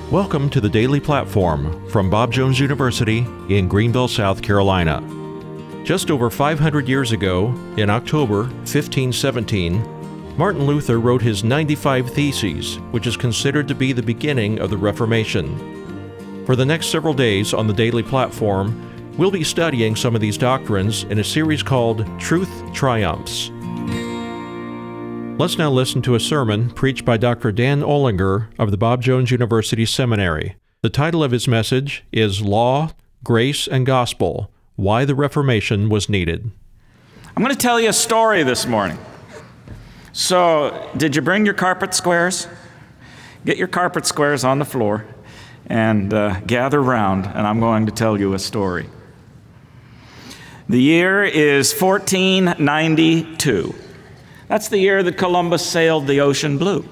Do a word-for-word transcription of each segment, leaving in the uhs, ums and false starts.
Welcome to the Daily Platform from Bob Jones University in Greenville, South Carolina. Just over five hundred years ago, in October fifteen seventeen, Martin Luther wrote his ninety-five Theses, which is considered to be the beginning of the Reformation. For the next several days on the Daily Platform, we'll be studying some of these doctrines in a series called Truth Triumphs. Let's now listen to a sermon preached by Doctor Dan Olinger of the Bob Jones University Seminary. The title of his message is Law, Grace, and Gospel: Why the Reformation Was Needed. I'm going to tell you a story this morning. So, did you bring your carpet squares? Get your carpet squares on the floor and uh, gather round, and I'm going to tell you a story. The year is fourteen ninety-two. That's the year that Columbus sailed the ocean blue.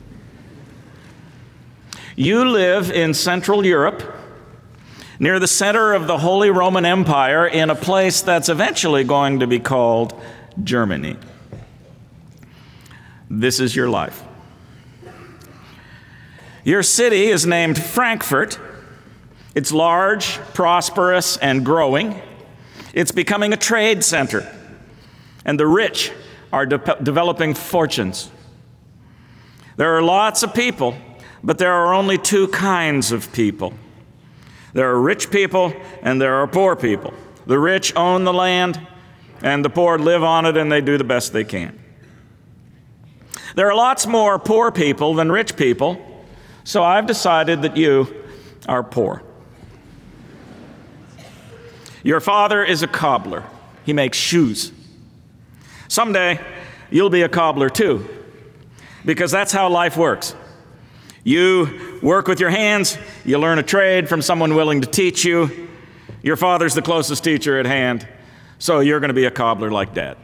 You live in Central Europe, near the center of the Holy Roman Empire, in a place that's eventually going to be called Germany. This is your life. Your city is named Frankfurt. It's large, prosperous, and growing. It's becoming a trade center, and the rich are de- developing fortunes. There are lots of people, but there are only two kinds of people. There are rich people and there are poor people. The rich own the land, and the poor live on it, and they do the best they can. There are lots more poor people than rich people, so I've decided that you are poor. Your father is a cobbler. He makes shoes. Someday, you'll be a cobbler too, because that's how life works. You work with your hands, you learn a trade from someone willing to teach you. Your father's the closest teacher at hand, so you're going to be a cobbler like Dad.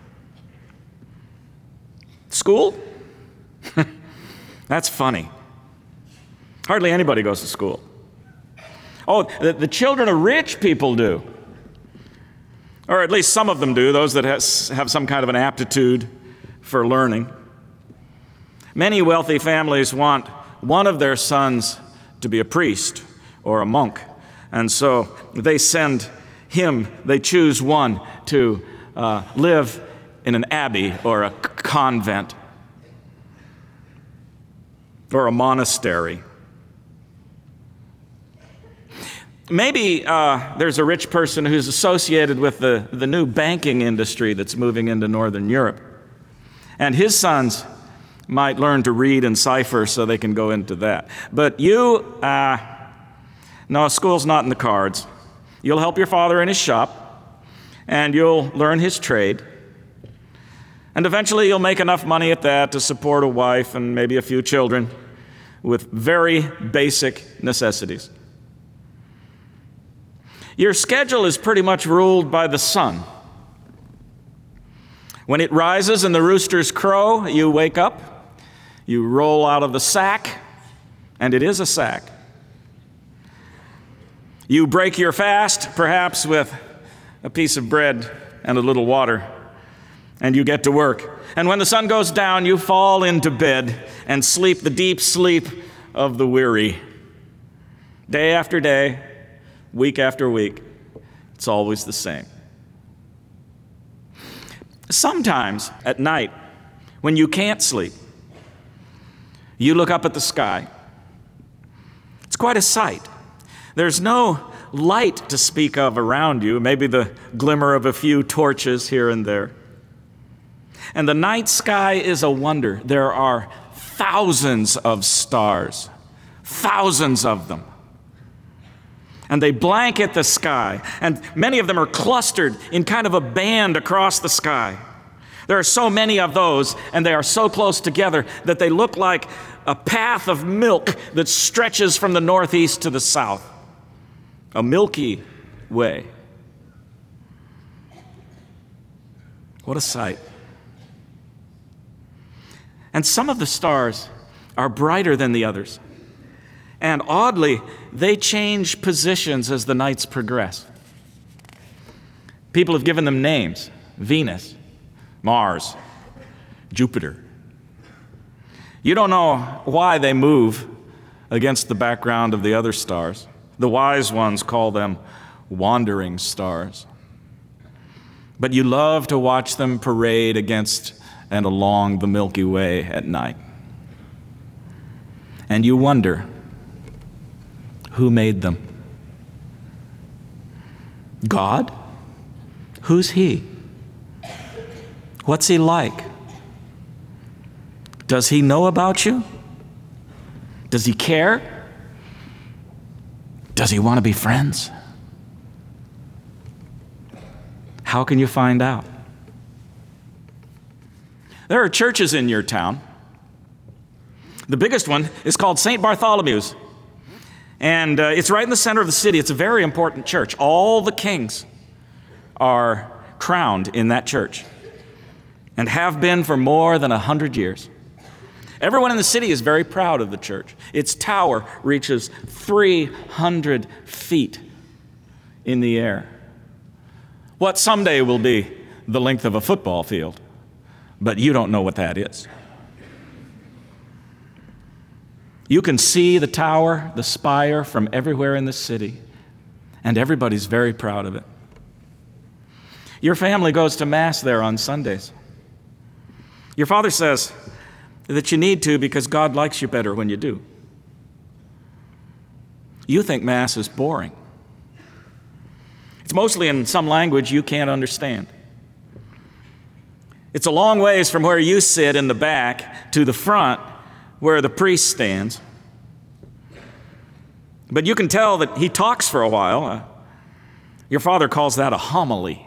School? That's funny. Hardly anybody goes to school. Oh, the, the children of rich people do. Or at least some of them do, those that has, have some kind of an aptitude for learning. Many wealthy families want one of their sons to be a priest or a monk, and so they send him, they choose one to uh, live in an abbey or a convent or a monastery. Maybe uh, there's a rich person who's associated with the, the new banking industry that's moving into Northern Europe. And his sons might learn to read and cipher so they can go into that. But you, uh, no, school's not in the cards. You'll help your father in his shop, and you'll learn his trade. And eventually you'll make enough money at that to support a wife and maybe a few children with very basic necessities. Your schedule is pretty much ruled by the sun. When it rises and the roosters crow, you wake up, you roll out of the sack, and it is a sack. You break your fast, perhaps with a piece of bread and a little water, and you get to work. And when the sun goes down, you fall into bed and sleep the deep sleep of the weary. Day after day, week after week, it's always the same. Sometimes at night, when you can't sleep, you look up at the sky. It's quite a sight. There's no light to speak of around you, maybe the glimmer of a few torches here and there. And the night sky is a wonder. There are thousands of stars, thousands of them. And they blanket the sky, and many of them are clustered in kind of a band across the sky. There are so many of those, and they are so close together that they look like a path of milk that stretches from the northeast to the south. A Milky Way. What a sight. And some of the stars are brighter than the others. And oddly, they change positions as the nights progress. People have given them names: Venus, Mars, Jupiter. You don't know why they move, against the background of the other stars. The wise ones call them wandering stars. But you love to watch them parade against and along the Milky Way at night. And you wonder, who made them? God? Who's He? What's He like? Does He know about you? Does He care? Does He want to be friends? How can you find out? There are churches in your town. The biggest one is called Saint Bartholomew's. And uh, it's right in the center of the city. It's a very important church. All the kings are crowned in that church and have been for more than a hundred years. Everyone in the city is very proud of the church. Its tower reaches three hundred feet in the air. What someday will be the length of a football field, but you don't know what that is. You can see the tower, the spire from everywhere in the city, and everybody's very proud of it. Your family goes to Mass there on Sundays. Your father says that you need to because God likes you better when you do. You think Mass is boring. It's mostly in some language you can't understand. It's a long ways from where you sit in the back to the front where the priest stands. But you can tell that he talks for a while. Uh, your father calls that a homily.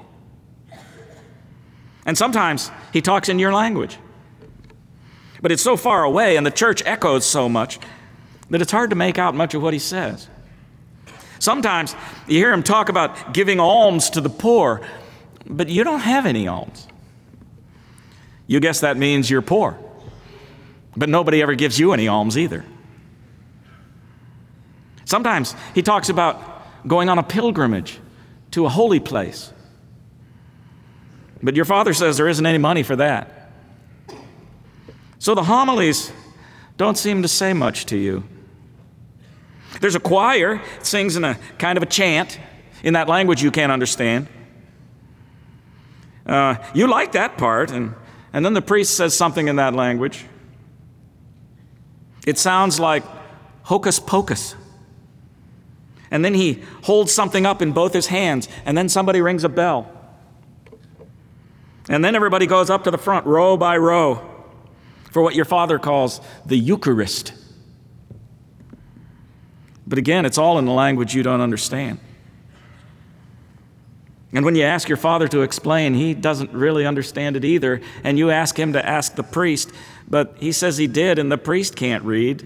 And sometimes he talks in your language. But it's so far away and the church echoes so much that it's hard to make out much of what he says. Sometimes you hear him talk about giving alms to the poor, but you don't have any alms. You guess that means you're poor. But nobody ever gives you any alms either. Sometimes he talks about going on a pilgrimage to a holy place. But your father says there isn't any money for that. So the homilies don't seem to say much to you. There's a choir, it sings in a kind of a chant in that language you can't understand. Uh, you like that part, and, and then the priest says something in that language. It sounds like hocus pocus. And then he holds something up in both his hands, and then somebody rings a bell. And then everybody goes up to the front, row by row, for what your father calls the Eucharist. But again, it's all in the language you don't understand. And when you ask your father to explain, he doesn't really understand it either. And you ask him to ask the priest, but he says he did, and the priest can't read.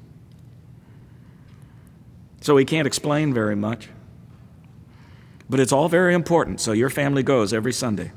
So he can't explain very much. But it's all very important, so your family goes every Sunday.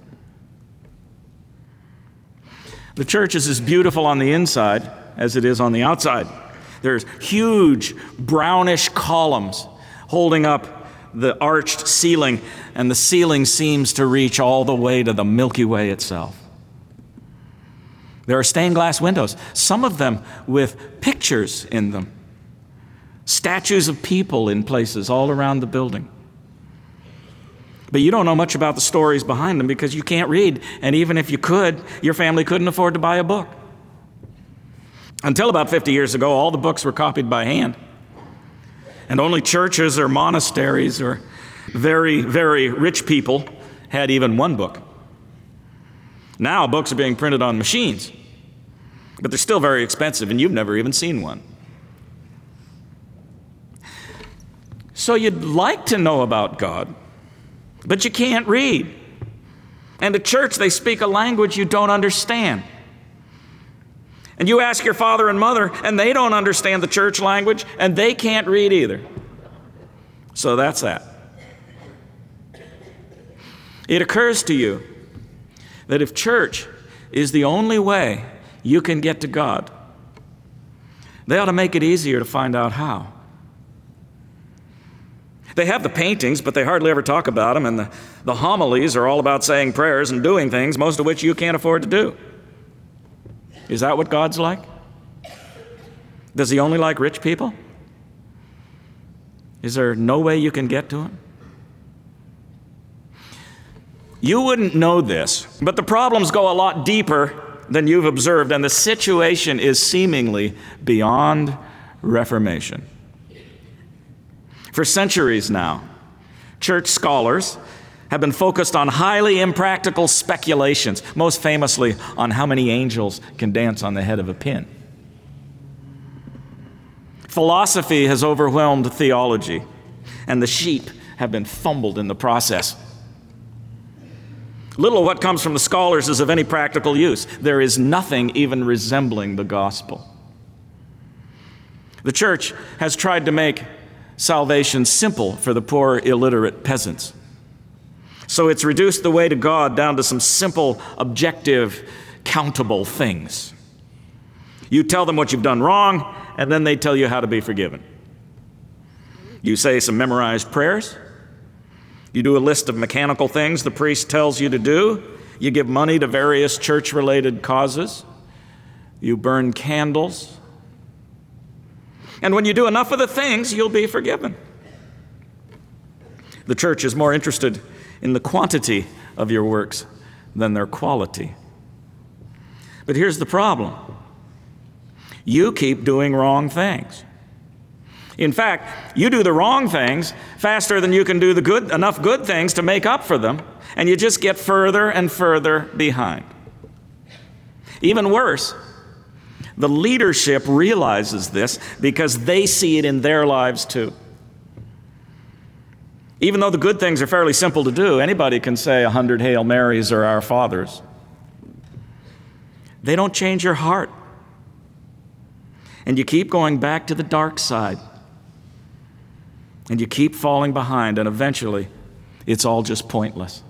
The church is as beautiful on the inside as it is on the outside. There's huge brownish columns holding up the arched ceiling, and the ceiling seems to reach all the way to the Milky Way itself. There are stained glass windows, some of them with pictures in them, statues of people in places all around the building. But you don't know much about the stories behind them because you can't read, and even if you could, your family couldn't afford to buy a book. Until about fifty years ago, all the books were copied by hand. And only churches or monasteries or very, very rich people had even one book. Now books are being printed on machines, but they're still very expensive, and you've never even seen one. So you'd like to know about God, but you can't read. And at church, they speak a language you don't understand. And you ask your father and mother, and they don't understand the church language, and they can't read either. So that's that. It occurs to you that if church is the only way you can get to God, they ought to make it easier to find out how. They have the paintings, but they hardly ever talk about them, and the, the homilies are all about saying prayers and doing things, most of which you can't afford to do. Is that what God's like? Does he only like rich people? Is there no way you can get to him? You wouldn't know this, but the problems go a lot deeper than you've observed, and the situation is seemingly beyond reformation. For centuries now, church scholars have been focused on highly impractical speculations, most famously on how many angels can dance on the head of a pin. Philosophy has overwhelmed theology, and the sheep have been fumbled in the process. Little of what comes from the scholars is of any practical use. There is nothing even resembling the gospel. The church has tried to make salvation simple for the poor, illiterate peasants. So it's reduced the way to God down to some simple, objective, countable things. You tell them what you've done wrong, and then they tell you how to be forgiven. You say some memorized prayers. You do a list of mechanical things the priest tells you to do. You give money to various church-related causes. You burn candles. And when you do enough of the things, you'll be forgiven. The church is more interested in the quantity of your works than their quality. But here's the problem. You keep doing wrong things. In fact, you do the wrong things faster than you can do the good, enough good things to make up for them, and you just get further and further behind. Even worse, the leadership realizes this because they see it in their lives too. Even though the good things are fairly simple to do, anybody can say a hundred Hail Marys or Our Fathers. They don't change your heart. And you keep going back to the dark side. And you keep falling behind, and eventually it's all just pointless.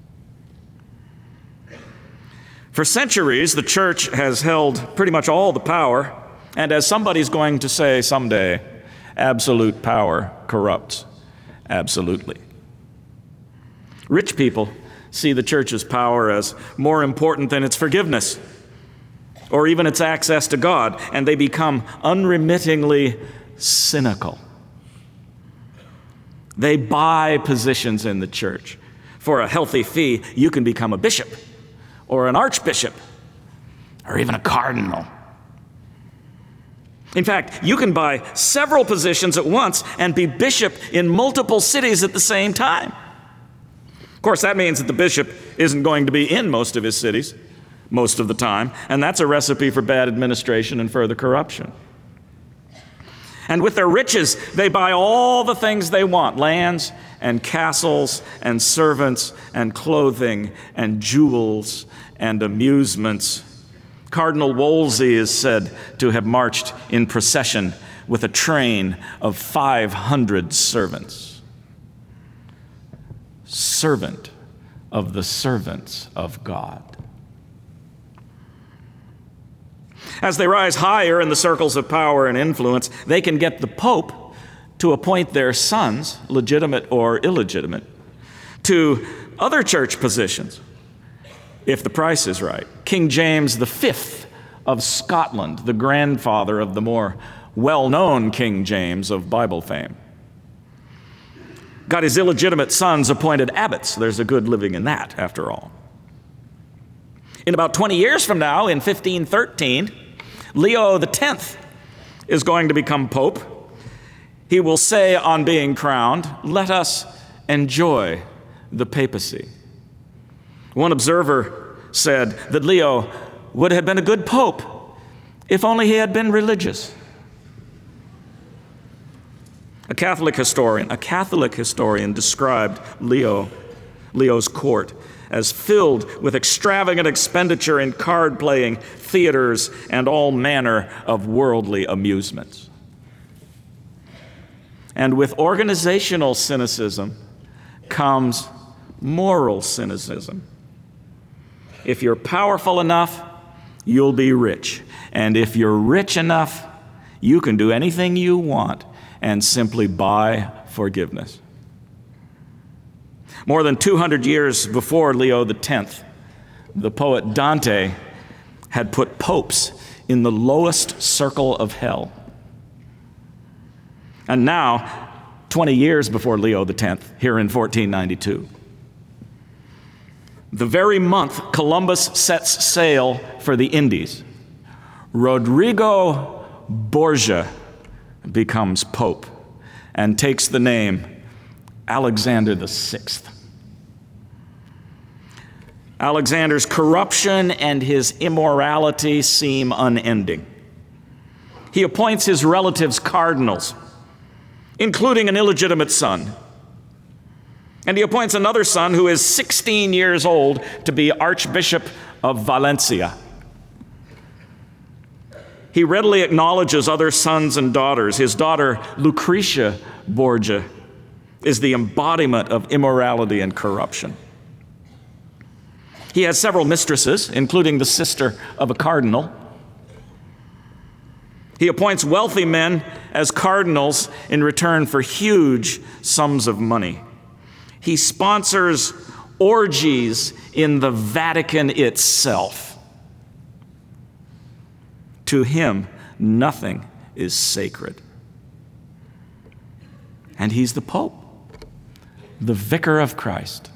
For centuries, the church has held pretty much all the power, and as somebody's going to say someday, absolute power corrupts absolutely. Rich people see the church's power as more important than its forgiveness or even its access to God, and they become unremittingly cynical. They buy positions in the church. For a healthy fee, you can become a bishop or an archbishop or even a cardinal. In fact, you can buy several positions at once and be bishop in multiple cities at the same time. Of course, that means that the bishop isn't going to be in most of his cities most of the time, and that's a recipe for bad administration and further corruption. And with their riches, they buy all the things they want: lands and castles and servants and clothing and jewels and amusements. Cardinal Wolsey is said to have marched in procession with a train of five hundred servants. Servant of the servants of God. As they rise higher in the circles of power and influence, they can get the Pope to appoint their sons, legitimate or illegitimate, to other church positions, if the price is right. King James the Fifth of Scotland, the grandfather of the more well-known King James of Bible fame, got his illegitimate sons appointed abbots. There's a good living in that, after all. In about twenty years from now, in fifteen thirteen, Leo the Tenth is going to become Pope. He will say on being crowned, "Let us enjoy the papacy." One observer said that Leo would have been a good pope if only he had been religious. A Catholic historian, a Catholic historian described Leo, Leo's court as filled with extravagant expenditure in card playing, theaters, and all manner of worldly amusements. And with organizational cynicism comes moral cynicism. If you're powerful enough, you'll be rich. And if you're rich enough, you can do anything you want and simply buy forgiveness. More than two hundred years before Leo the Tenth, the poet Dante had put popes in the lowest circle of hell. And now, twenty years before Leo the tenth, here in fourteen ninety-two. The very month Columbus sets sail for the Indies, Rodrigo Borgia becomes pope and takes the name Alexander the Sixth. Alexander's corruption and his immorality seem unending. He appoints his relatives cardinals, including an illegitimate son. And he appoints another son who is sixteen years old to be Archbishop of Valencia. He readily acknowledges other sons and daughters. His daughter, Lucretia Borgia, is the embodiment of immorality and corruption. He has several mistresses, including the sister of a cardinal. He appoints wealthy men as cardinals in return for huge sums of money. He sponsors orgies in the Vatican itself. To him, nothing is sacred. And he's the Pope, the Vicar of Christ.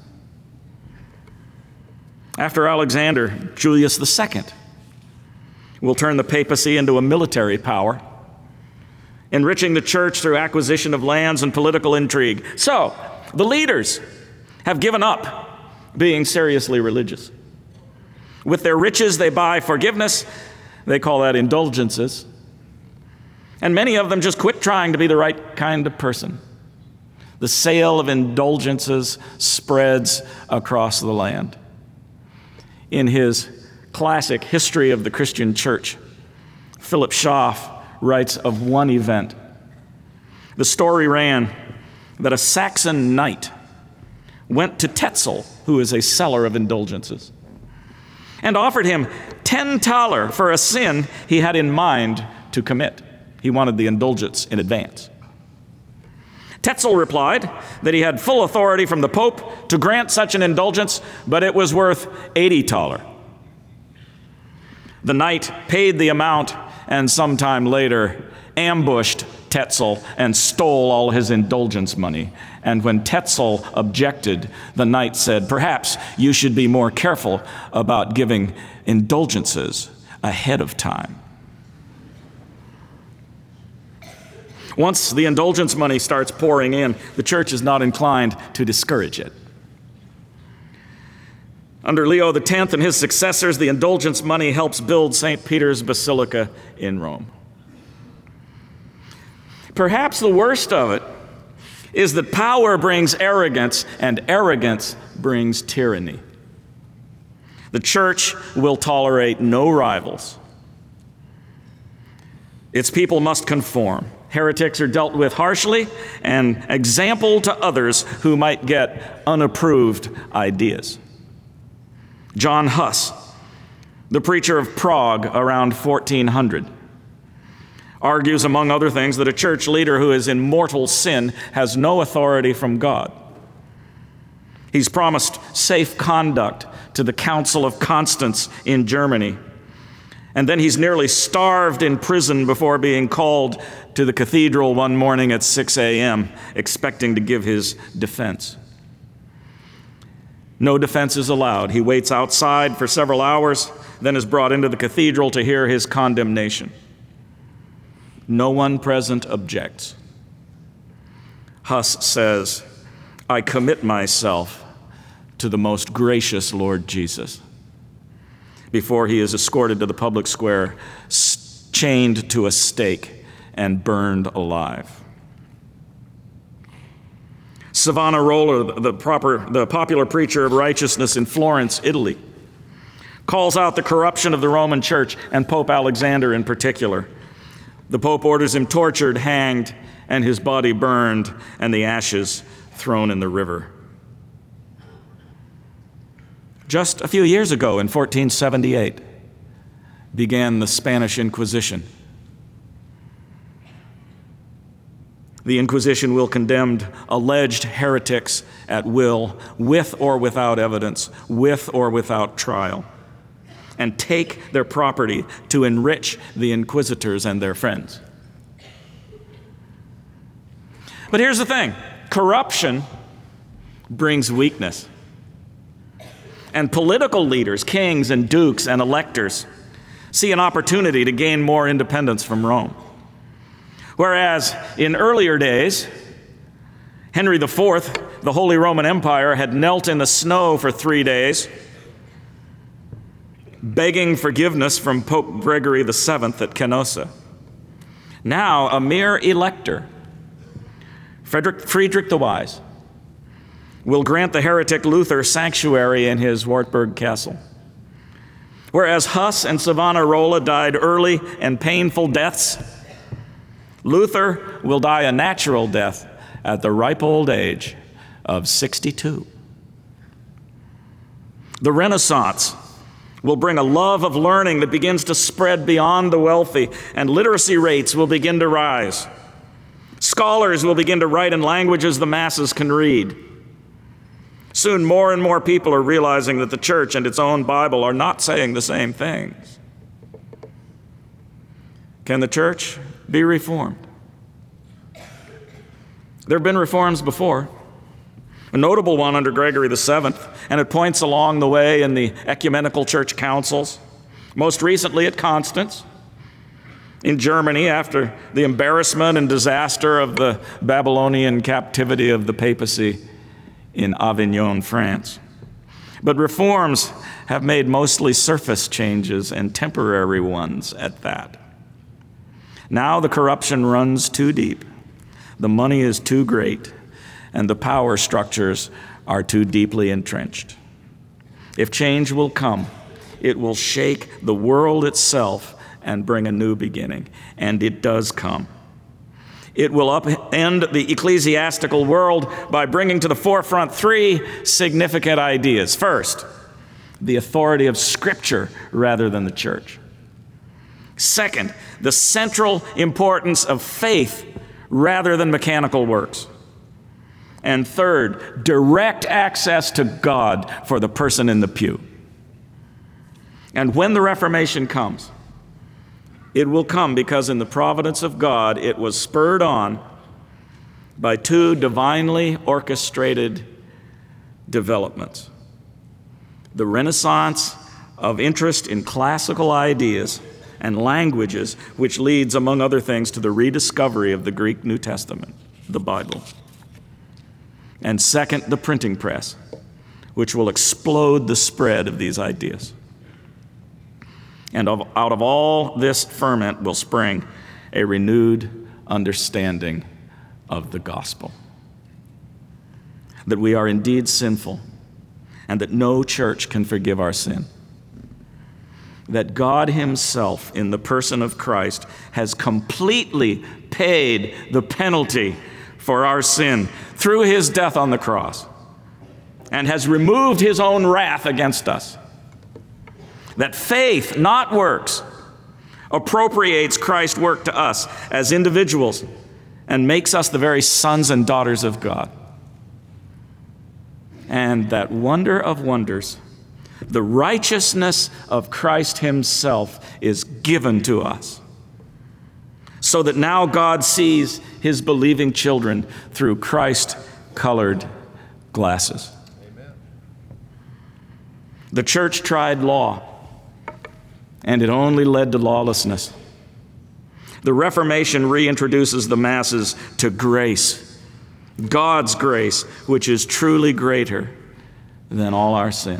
After Alexander, Julius the Second will turn the papacy into a military power, enriching the church through acquisition of lands and political intrigue. So, the leaders have given up being seriously religious. With their riches, they buy forgiveness. They call that indulgences. And many of them just quit trying to be the right kind of person. The sale of indulgences spreads across the land. In his classic History of the Christian Church, Philip Schaff writes of one event. The story ran that a Saxon knight went to Tetzel, who is a seller of indulgences, and offered him ten thaler for a sin he had in mind to commit. He wanted the indulgence in advance. Tetzel replied that he had full authority from the Pope to grant such an indulgence, but it was worth eighty thaler. The knight paid the amount and sometime later ambushed Tetzel and stole all his indulgence money. And when Tetzel objected, the knight said, "Perhaps you should be more careful about giving indulgences ahead of time." Once the indulgence money starts pouring in, the church is not inclined to discourage it. Under Leo the tenth and his successors, the indulgence money helps build Saint Peter's Basilica in Rome. Perhaps the worst of it is that power brings arrogance, and arrogance brings tyranny. The church will tolerate no rivals. Its people must conform. Heretics are dealt with harshly and example to others who might get unapproved ideas. John Huss, the preacher of Prague around fourteen hundred, argues, among other things, that a church leader who is in mortal sin has no authority from God. He's promised safe conduct to the Council of Constance in Germany, and then he's nearly starved in prison before being called to the cathedral one morning at six a.m., expecting to give his defense. No defense is allowed. He waits outside for several hours, then is brought into the cathedral to hear his condemnation. No one present objects. Huss says, "I commit myself to the most gracious Lord Jesus," before he is escorted to the public square, chained to a stake, and burned alive. Savonarola, the, proper, the popular preacher of righteousness in Florence, Italy, calls out the corruption of the Roman Church and Pope Alexander in particular. The Pope orders him tortured, hanged, and his body burned, and the ashes thrown in the river. Just a few years ago, in fourteen seventy-eight, began the Spanish Inquisition. The Inquisition will condemn alleged heretics at will, with or without evidence, with or without trial, and take their property to enrich the inquisitors and their friends. But here's the thing. Corruption brings weakness. And political leaders, kings and dukes and electors, see an opportunity to gain more independence from Rome. Whereas in earlier days, Henry the Fourth, the Holy Roman Empire, had knelt in the snow for three days, begging forgiveness from Pope Gregory the Seventh at Canossa. Now, a mere elector, Frederick, Friedrich the Wise, will grant the heretic Luther sanctuary in his Wartburg castle. Whereas Huss and Savonarola died early and painful deaths, Luther will die a natural death at the ripe old age of sixty-two. The Renaissance will bring a love of learning that begins to spread beyond the wealthy, and literacy rates will begin to rise. Scholars will begin to write in languages the masses can read. Soon more and more people are realizing that the church and its own Bible are not saying the same things. Can the church be reformed? There have been reforms before. A notable one under Gregory the Seventh, and it points along the way in the ecumenical church councils, most recently at Constance, in Germany after the embarrassment and disaster of the Babylonian captivity of the papacy in Avignon, France. But reforms have made mostly surface changes and temporary ones at that. Now the corruption runs too deep, the money is too great, and the power structures are too deeply entrenched. If change will come, it will shake the world itself and bring a new beginning, and it does come. It will upend the ecclesiastical world by bringing to the forefront three significant ideas. First, the authority of Scripture rather than the church. Second, the central importance of faith rather than mechanical works. And third, direct access to God for the person in the pew. And when the Reformation comes, it will come because in the providence of God, it was spurred on by two divinely orchestrated developments. The Renaissance of interest in classical ideas and languages, which leads, among other things, to the rediscovery of the Greek New Testament, the Bible. And second, the printing press, which will explode the spread of these ideas. And of, out of all this ferment will spring a renewed understanding of the gospel. That we are indeed sinful, and that no church can forgive our sin. That God himself, in the person of Christ, has completely paid the penalty for our sin through his death on the cross, and has removed his own wrath against us. That faith, not works, appropriates Christ's work to us as individuals and makes us the very sons and daughters of God. And that wonder of wonders, the righteousness of Christ himself is given to us, so that now God sees his believing children through Christ-colored glasses. Amen. The church tried law, and it only led to lawlessness. The Reformation reintroduces the masses to grace, God's grace, which is truly greater than all our sin.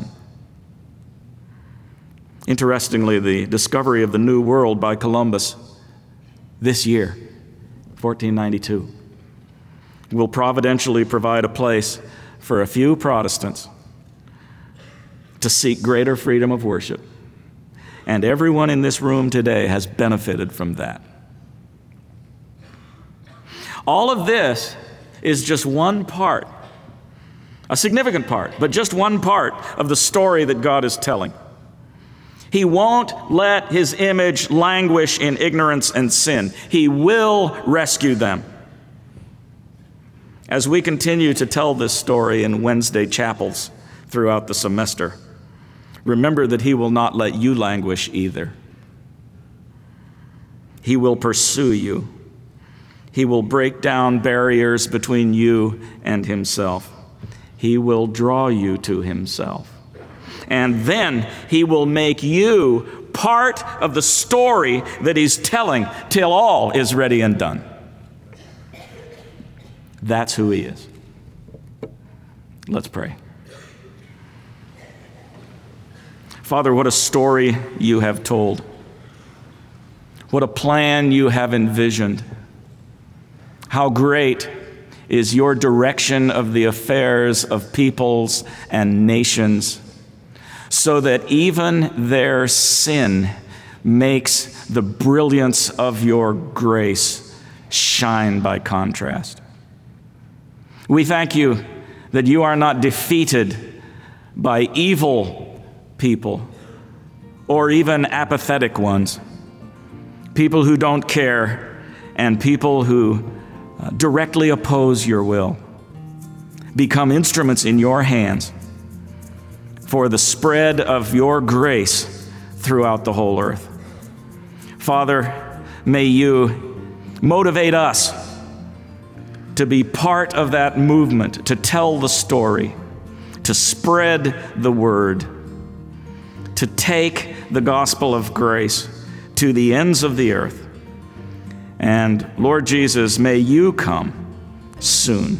Interestingly, the discovery of the New World by Columbus this year, fourteen ninety-two, will providentially provide a place for a few Protestants to seek greater freedom of worship. And everyone in this room today has benefited from that. All of this is just one part, a significant part, but just one part of the story that God is telling. He won't let his image languish in ignorance and sin. He will rescue them. As we continue to tell this story in Wednesday chapels throughout the semester, remember that he will not let you languish either. He will pursue you. He will break down barriers between you and himself. He will draw you to himself. And then he will make you part of the story that he's telling till all is ready and done. That's who he is. Let's pray. Father, what a story you have told. What a plan you have envisioned. How great is your direction of the affairs of peoples and nations, so that even their sin makes the brilliance of your grace shine by contrast. We thank you that you are not defeated by evil people or even apathetic ones, people who don't care and people who uh, directly oppose your will. Become instruments in your hands for the spread of your grace throughout the whole earth. Father, may you motivate us to be part of that movement, to tell the story, to spread the word, to take the gospel of grace to the ends of the earth. And Lord Jesus, may you come soon.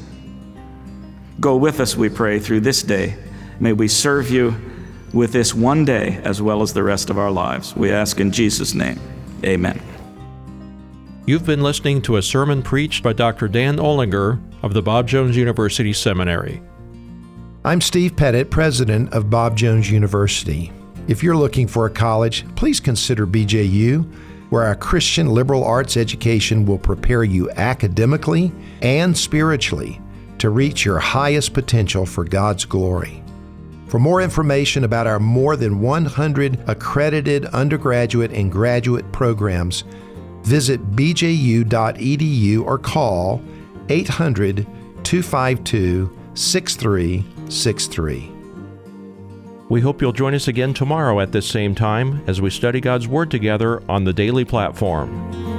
Go with us, we pray, through this day. May we serve you with this one day as well as the rest of our lives. We ask in Jesus' name, amen. You've been listening to a sermon preached by Doctor Dan Olinger of the Bob Jones University Seminary. I'm Steve Pettit, president of Bob Jones University. If you're looking for a college, please consider B J U, where our Christian liberal arts education will prepare you academically and spiritually to reach your highest potential for God's glory. For more information about our more than one hundred accredited undergraduate and graduate programs, visit b j u dot e d u or call eight hundred, two five two, six three six three. We hope you'll join us again tomorrow at this same time as we study God's Word together on the Daily Platform.